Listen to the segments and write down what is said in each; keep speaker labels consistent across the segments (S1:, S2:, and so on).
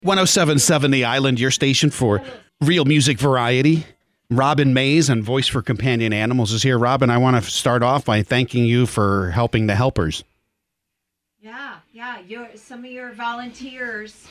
S1: 1077 The Island, your station for real music variety. Robin Mays and Voice for Companion Animals is here. Robin, I want to start off by thanking you for helping the helpers.
S2: Some of your volunteers.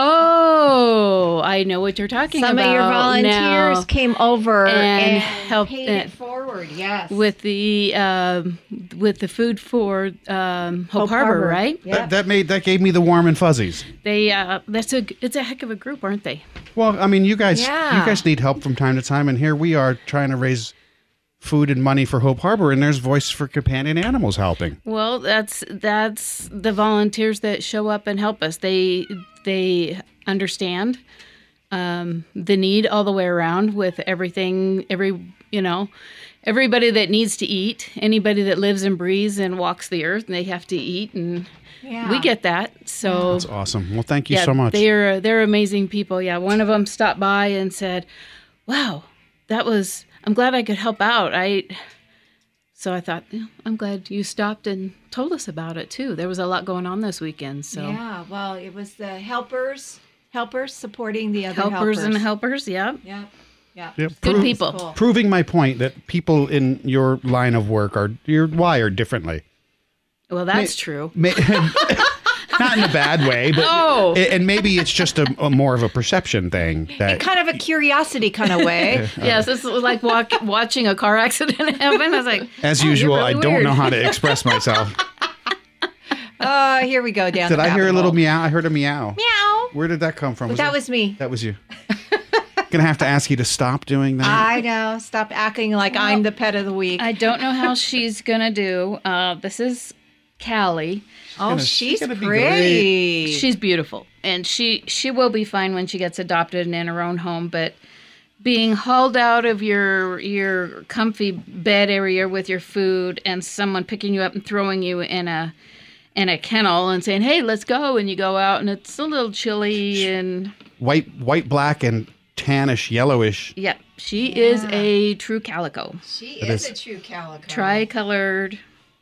S3: Oh, I know what you're talking
S2: Some
S3: about.
S2: of your volunteers
S3: now.
S2: came over and
S3: helped
S2: paid it forward. Yes,
S3: with the food for Hope Harbor, right?
S2: Yep.
S1: That gave me the warm and fuzzies.
S3: It's a heck of a group, aren't they?
S1: Well, I mean, you guys need help from time to time, and here we are trying to raise food and money for Hope Harbor, and there's Voice for Companion Animals helping.
S3: Well, that's the volunteers that show up and help us. They understand the need all the way around with everything. Everybody that needs to eat, anybody that lives and breathes and walks the earth, and they have to eat, and we get that. So
S1: that's awesome. Well, thank you so much.
S3: They're amazing people. Yeah, one of them stopped by and said, "Wow, I'm glad I could help out." So I thought, I'm glad you stopped and told us about it too. There was a lot going on this weekend. So
S2: yeah, well, it was the helpers supporting the other helpers.
S3: And helpers, yeah.
S1: Yep.
S3: Good people.
S2: Cool.
S1: Proving my point that people in your line of work you're wired differently.
S3: Well, that's true.
S1: Not in a bad way, but and maybe it's just a more of a perception thing. That
S2: Kind of a curiosity kind of way.
S3: Yes, it's like watching a car accident happen. I was like,
S1: as usual,
S3: really
S1: I don't
S3: weird.
S1: know how to express myself.
S2: Here we go down.
S1: Did
S2: the
S1: I hear a
S2: rabbit
S1: little
S2: hole.
S1: meow? I heard a meow.
S2: Meow.
S1: Where did that come from?
S2: That was me.
S1: That was you. Gonna have to ask you to stop doing that.
S2: I know. Stop acting like I'm the pet of the week.
S3: I don't know how she's gonna do. This is Callie.
S2: She's
S1: gonna be
S2: pretty.
S3: She's beautiful, and she will be fine when she gets adopted and in her own home. But being hauled out of your comfy bed area with your food, and someone picking you up and throwing you in a kennel and saying, "Hey, let's go," and you go out and it's a little chilly and
S1: white, black, and tannish, yellowish.
S3: yeah, she is a true calico.
S2: She is a true calico.
S3: Tricolored.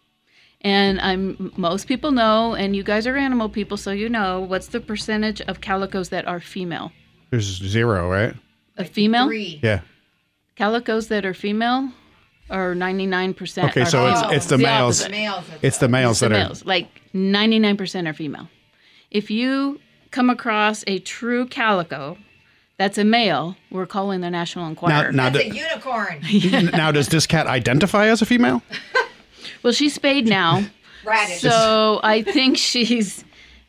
S3: And most people know, and you guys are animal people, so you know, what's the percentage of calicos that are female?
S1: There's 0, right?
S3: A female?
S2: 3.
S1: Yeah.
S3: Calicos that are female are 99%.
S1: Okay,
S3: are
S1: so
S3: female.
S1: it's the males. It's the males
S3: The
S1: that
S3: males. Like 99% are female. If you come across a true calico that's a male, we're calling the National Enquirer.
S1: Now,
S2: That's a unicorn.
S1: now, does this cat identify as a female?
S3: Well, she's spayed now.
S2: Radish.
S3: So I think she's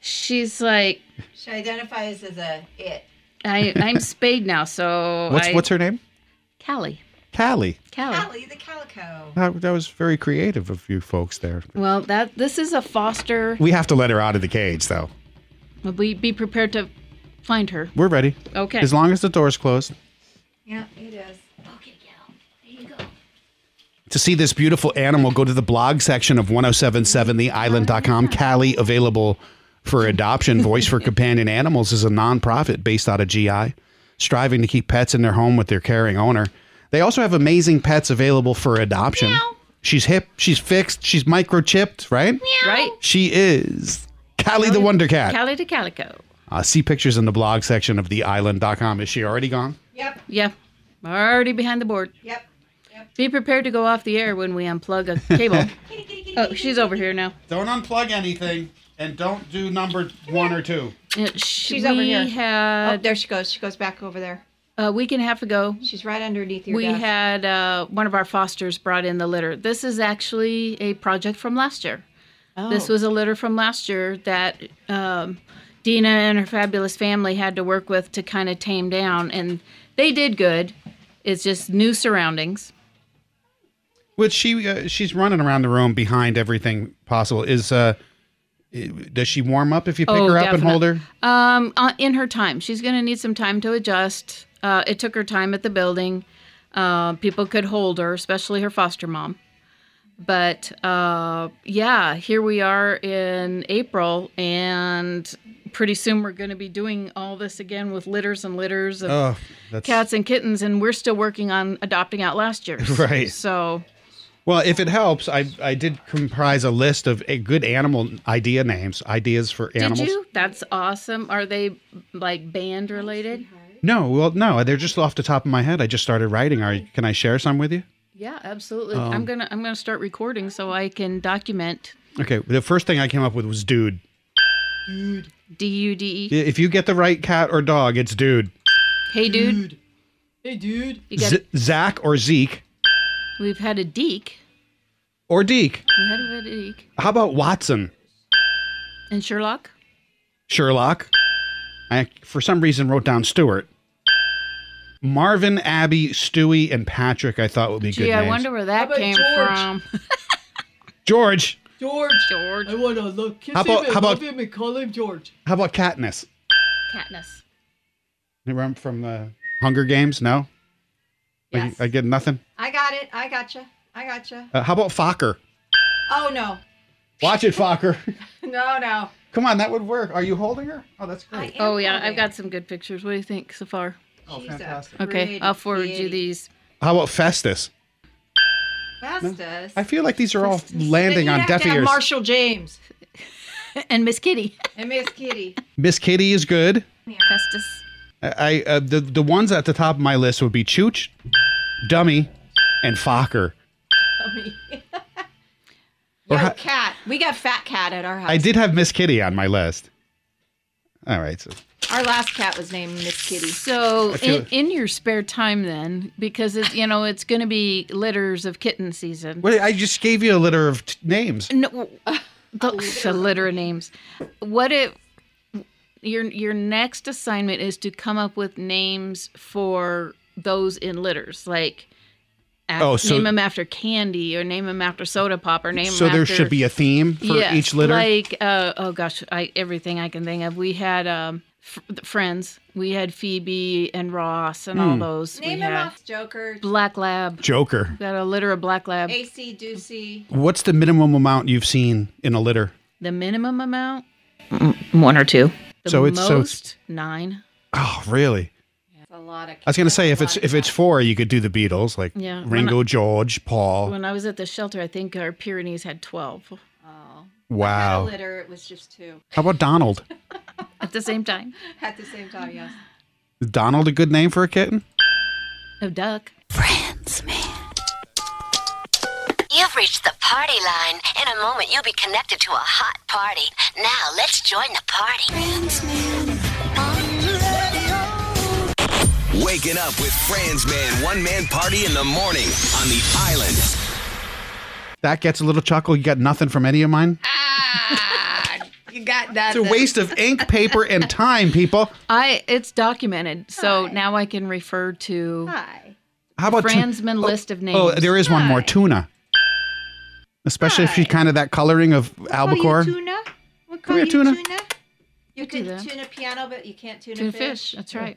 S3: like,
S2: She identifies as a it.
S3: I'm spayed now, so
S1: What's her name?
S3: Callie.
S1: Callie.
S2: Callie the calico.
S1: That was very creative of you folks there.
S3: Well, this is a foster.
S1: We have to let her out of the cage, though.
S3: We be prepared to find her.
S1: We're ready.
S3: Okay.
S1: As long as the door's closed.
S2: Yeah, it is.
S3: Okay, Gal. There you go.
S1: To see this beautiful animal, go to the blog section of 1077theisland.com. Callie, available for adoption. Voice for Companion Animals is a nonprofit based out of GI, striving to keep pets in their home with their caring owner. They also have amazing pets available for adoption.
S3: Meow.
S1: She's hip, she's fixed, she's microchipped, right?
S3: Right.
S1: She is Callie the Wonder Cat.
S3: Callie the calico.
S1: See pictures in the blog section of theisland.com. Is she already gone?
S2: Yep.
S3: Yeah. Already behind the board.
S2: Yep.
S3: Be prepared to go off the air when we unplug a cable. Oh, she's over here now.
S1: Don't unplug anything, and don't do number 1 or 2.
S3: She's
S2: over here.
S3: We
S2: Oh,
S3: had
S2: there she goes. She goes back over there.
S3: a week and a half ago.
S2: She's right underneath your
S3: We
S2: desk.
S3: had one of our fosters brought in the litter. This is actually a project from last year. This was a litter from last year that Dina and her fabulous family had to work with to kind of tame down, and they did good. It's just new surroundings.
S1: Which she's running around the room behind everything possible. Does she warm up if you pick her up and hold her?
S3: In her time. She's going to need some time to adjust. It took her time at the building. People could hold her, especially her foster mom. But yeah, here we are in April, and pretty soon we're going to be doing all this again with litters and litters of cats and kittens, and we're still working on adopting out last year.
S1: Right.
S3: So
S1: Well, if it helps, I did comprise a list of good animal ideas for animals.
S3: Did you? That's awesome. Are they like band related?
S1: No, they're just off the top of my head. I just started writing. Can I share some with you?
S3: Yeah, absolutely. I'm gonna start recording so I can document.
S1: Okay, the first thing I came up with was dude.
S3: DUDE.
S1: If you get the right cat or dog, it's dude.
S3: Hey, dude.
S2: Hey, dude.
S3: You got
S1: Zach or Zeke
S3: We've had a Deke.
S1: or Deke.
S3: We had a Deke.
S1: How about Watson?
S3: And Sherlock.
S1: Sherlock. I, for some reason, wrote down Stuart. Marvin, Abby, Stewie, and Patrick I thought would be good
S3: Gee, I
S1: names.
S3: wonder where that
S2: about
S3: came
S2: George?
S3: from.
S1: George.
S2: George. I want to look. Kiss
S1: How about-
S2: him and
S1: how about-
S2: love him and call him George.
S1: How about Katniss?
S3: Katniss.
S1: You remember from the Hunger Games? No?
S2: Yes.
S1: I get nothing?
S2: I got it. I gotcha.
S1: How about Fokker?
S2: Oh, no.
S1: Watch it, Fokker.
S2: No.
S1: Come on, that would work. Are you holding her? Oh, that's great.
S3: Oh, yeah. I've got some good pictures. What do you think so far?
S1: Oh,
S2: She's a
S1: fantastic.
S3: Okay.
S2: pretty
S3: I'll forward you
S2: kitty.
S3: these.
S1: How about Festus?
S2: Festus.
S1: I feel like these are all landing
S2: Then
S1: on
S2: you'd have
S1: deaf
S2: to have
S1: ears.
S2: Marshall James
S3: And Miss Kitty.
S2: and Miss Kitty.
S1: Miss Kitty is good.
S3: Festus.
S1: The ones at the top of my list would be Chooch, Dummy, and Fokker. Or
S2: Yo,
S1: ha-
S2: cat. We got Fat Cat at our house.
S1: I did have Miss Kitty on my list. All right. So
S2: Our last cat was named Miss Kitty.
S3: So
S1: I feel-
S3: in your spare time then, because it's it's going to be litters of kitten season.
S1: wait, I just gave you a litter of names.
S3: No, a litter of names. What if your next assignment is to come up with names for those in litters, like name them after candy, or name them after soda pop, or name them
S1: So
S3: after.
S1: there should be a theme for
S3: Yes,
S1: each litter.
S3: like everything I can think of. We had Friends. We had Phoebe and Ross and all those.
S2: Name
S3: we
S2: him
S3: had
S2: off Joker,
S3: Black Lab.
S1: Joker.
S3: Got a litter of Black Lab.
S2: AC Doocy.
S1: What's the minimum amount you've seen in a litter?
S3: The minimum amount, 1 or 2. The
S1: So it's-
S3: most 9.
S1: Oh, really?
S2: That's a lot of.
S1: I was gonna say if it's 4, you could do the Beatles, like
S3: Yeah.
S1: Ringo, George, Paul.
S3: When I was at the shelter, I think our Pyrenees had 12
S2: Oh.
S1: Wow.
S2: Litter. It was just 2
S1: How about Donald?
S3: at the same time.
S2: at the same time. Yes.
S1: Is Donald a good name for a kitten?
S3: A duck.
S4: Friends, man. You've reached the party line. In a moment, you'll be connected to a hot party. Now, let's join the party. Friends, man.
S5: Waking up with Franz Man, one-man party in the morning on the island.
S1: That gets a little chuckle. You got nothing from any of mine?
S2: You got that.
S1: It's a waste of ink, paper, and time, people.
S3: It's documented, so
S2: Hi.
S3: now I can refer to
S2: Hi.
S1: How about
S3: Franzman list of names.
S1: Oh, there is one more.
S2: Hi.
S1: Tuna. Especially if she's
S2: Hi.
S1: kind of that coloring of albacore.
S2: Call you tuna? We'll call
S1: yeah,
S2: you
S1: tuna.
S2: tuna. You
S3: do
S2: can
S3: that.
S2: tuna piano, but you can't tuna
S3: Tuna
S2: fish.
S3: fish. That's right.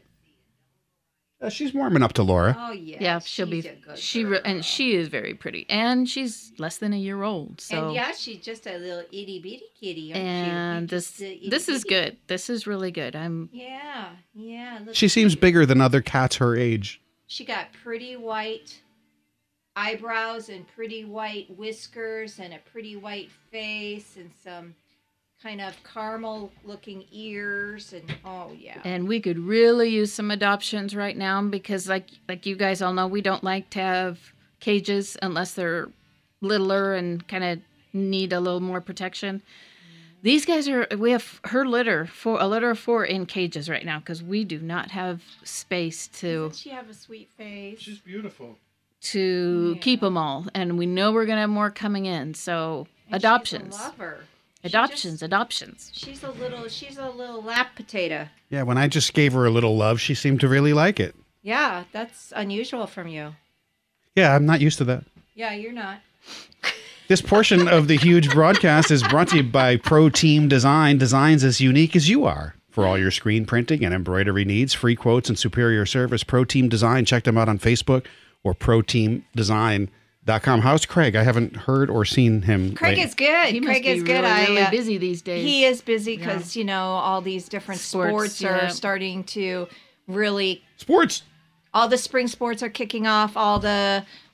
S1: She's warming up to Laura.
S2: Oh yeah.
S3: Yeah, she'll
S2: she's
S3: be.
S2: a good
S3: And
S2: girl.
S3: she is very pretty, and she's less than a year old. So
S2: And yeah, she's just a little itty bitty kitty. Aren't
S3: and
S2: you?
S3: this
S2: Just a itty
S3: this is
S2: bitty.
S3: good. This is really good.
S2: Yeah. Look,
S1: She seems bigger than other cats her age.
S2: She got pretty white eyebrows and pretty white whiskers and a pretty white face and some kind of caramel looking ears and oh yeah.
S3: And we could really use some adoptions right now because like you guys all know, we don't like to have cages unless they're littler and kind of need a little more protection. These guys we have her litter, a litter of 4 in cages right now because we do not have space to
S2: Doesn't she have a sweet face?
S1: beautiful.
S3: keep them all. And we know we're going to have more coming in. So
S2: And
S3: adoptions.
S2: She's a lover.
S3: Adoptions.
S2: She's a little lap potato.
S1: Yeah, when I just gave her a little love, she seemed to really like it.
S2: Yeah, that's unusual from you.
S1: Yeah, I'm not used to that.
S2: Yeah, you're not.
S1: This portion of the huge broadcast is brought to you by Pro Team Design, designs as unique as you are. For all your screen printing and embroidery needs, free quotes and superior service, Pro Team Design. Check them out on Facebook or proteamdesign.com. How's Craig? I haven't heard or seen him.
S2: Craig
S1: lately.
S2: is good.
S3: He must
S2: Craig
S3: be
S2: is good.
S3: really busy these days.
S2: He is busy because all these different
S3: Sports,
S2: sports are
S3: yeah.
S2: starting to really.
S1: Sports.
S2: All the spring sports are kicking off. All the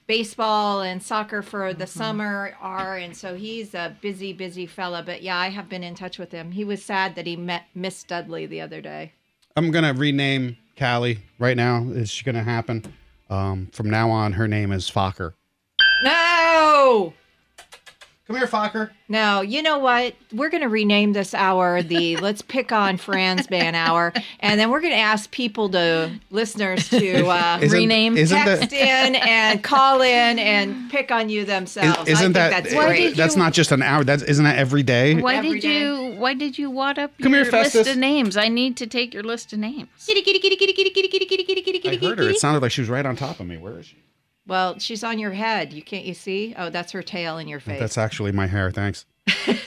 S2: baseball and soccer for the summer are, and so he's a busy fella. But yeah, I have been in touch with him. He was sad that he met Miss Dudley the other day.
S1: I'm going to rename Callie right now. It's going to happen. From now on, her name is Fokker.
S2: No!
S1: Come here, Fokker.
S2: No, you know what? We're going to rename this hour the Let's Pick on Franz Man hour, and then we're going to ask listeners to
S3: rename,
S2: text in and call in and pick on you themselves.
S1: Isn't
S2: that's great.
S1: That's not just an hour. Isn't that every day?
S3: Why did you wad up
S1: Come
S3: your
S1: here,
S3: list
S1: Festus.
S3: of names? I need to take your list of names.
S2: Kitty, kitty, kitty, kitty, kitty, kitty, kitty, kitty, kitty, kitty,
S1: I
S2: kitty,
S1: heard her.
S2: kitty.
S1: It sounded like she was right on top of me. Where is she?
S2: Well, she's on your head. You see? Oh, that's her tail in your face.
S1: That's actually my hair. Thanks.
S2: Kitty,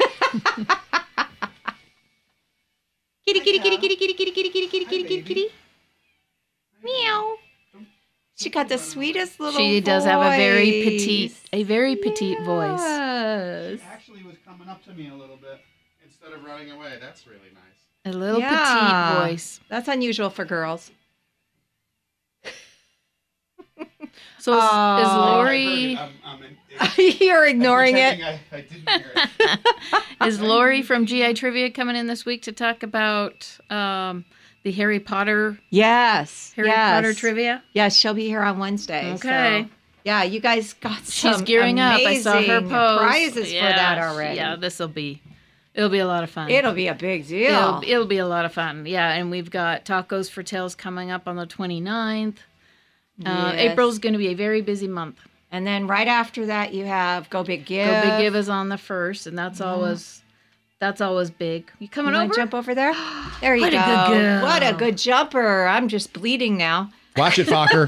S2: kitty, kitty, kitty, kitty, kitty, kitty, kitty, kitty, kitty, kitty, kitty. Meow. She got the sweetest little
S3: She does have a very
S2: voice.
S3: petite voice.
S2: Yes.
S1: Actually was coming up to me a little bit instead of running away. That's really nice.
S3: A little
S2: Yeah.
S3: petite voice.
S2: That's unusual for girls.
S3: So is Lori
S2: You're ignoring it.
S1: I didn't hear it.
S3: is Lori from GI Trivia coming in this week to talk about the Harry Potter
S2: Yes.
S3: Potter trivia?
S2: Yes, she'll be here on Wednesday.
S3: Okay.
S2: So, yeah, you guys got some
S3: She's gearing up. I saw her
S2: amazing
S3: post.
S2: prizes for that already.
S3: Yeah, it'll be a lot of fun.
S2: It'll be a big deal.
S3: It'll be a lot of fun. Yeah, and we've got Tacos for Tales coming up on the 29th.
S2: Yes.
S3: April's going to be a very busy month.
S2: And then right after that, you have Go Big Give.
S3: Go Big Give is on the 1st, and that's always big. You coming
S2: You
S3: over?
S2: want to jump over there? There you
S3: What
S2: go.
S3: a good girl.
S2: What a good jumper. I'm just bleeding now.
S1: Watch it, Fokker.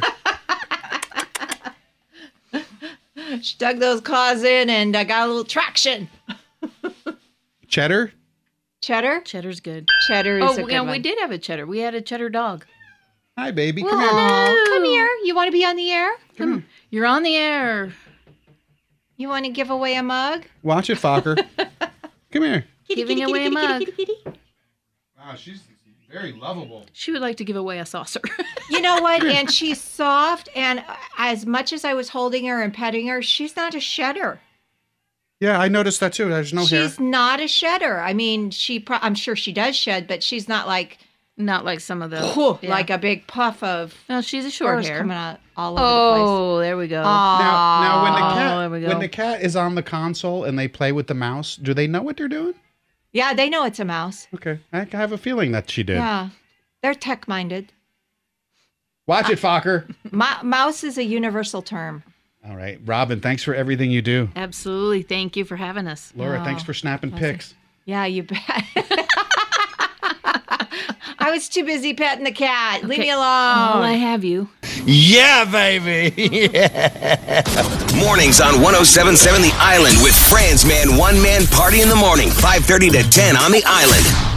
S2: She dug those claws in and got a little traction.
S1: Cheddar?
S2: Cheddar?
S3: Cheddar's good.
S2: Cheddar is a good one.
S3: We did have a cheddar. We had a cheddar dog.
S1: Hi, baby. Come here.
S2: Aw, come here. You want to be on the air?
S3: You're on the air.
S2: You want to give away a mug?
S1: Watch it, Fokker. Come here.
S3: Giving away a mug.
S1: Wow, she's very lovable.
S3: She would like to give away a saucer.
S2: You know what? And she's soft. And as much as I was holding her and petting her, she's not a shedder.
S1: Yeah, I noticed that too. There's no hair.
S2: She's not a shedder. I mean, I'm sure she does shed, but she's not like
S3: Not like some of the...
S2: like a big puff of
S3: No, she's a short
S2: furs
S3: hair.
S2: coming out all over the place.
S3: Oh, there we go.
S1: Now
S3: there we go.
S1: when the cat is on the console and they play with the mouse, do they know what they're doing?
S2: Yeah, they know it's a mouse.
S1: Okay, I have a feeling that she did.
S2: Yeah, they're tech-minded.
S1: Watch it, Fokker.
S2: Mouse is a universal term.
S1: All right, Robin, thanks for everything you do.
S3: Absolutely. Thank you for having us.
S1: Laura, thanks for snapping pics.
S2: Yeah, you bet. I was too busy petting the cat. Leave me alone.
S3: Oh, I have you.
S5: Yeah, baby. Mornings on 107.7 The Island with Franz Man One Man Party in the morning, 5:30 to 10 on The Island.